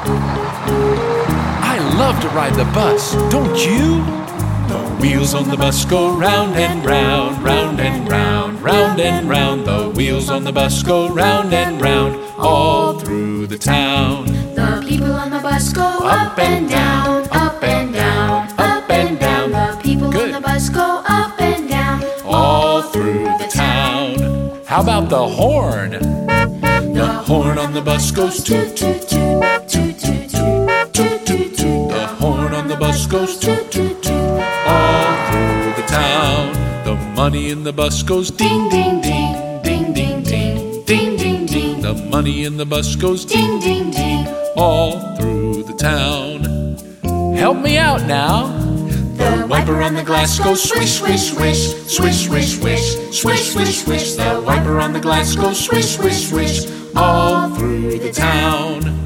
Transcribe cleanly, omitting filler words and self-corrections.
I love to ride the bus, don't you? The wheels on the bus go round and round, round and round, round and round. The wheels on the bus go round and round, all through the town. The people on the bus go up and down, up and down, up and down. The people on the bus go up and down, all through the town. How about the horn? The horn on the bus goes toot, toot, toot, toot, toot, toot, toot, toot, toot. The horn on the bus goes toot, toot, toot, all through the town. The money in the bus goes ding, ding, ding, ding, ding, ding, ding, ding, ding. The money in the bus goes ding, ding, ding, all through the town. Help me out now. The wiper on the glass goes swish, swish, swish, swish, swish, swish, swish, swish, swish. The wiper on the glass goes swish, swish, swish, all through the town.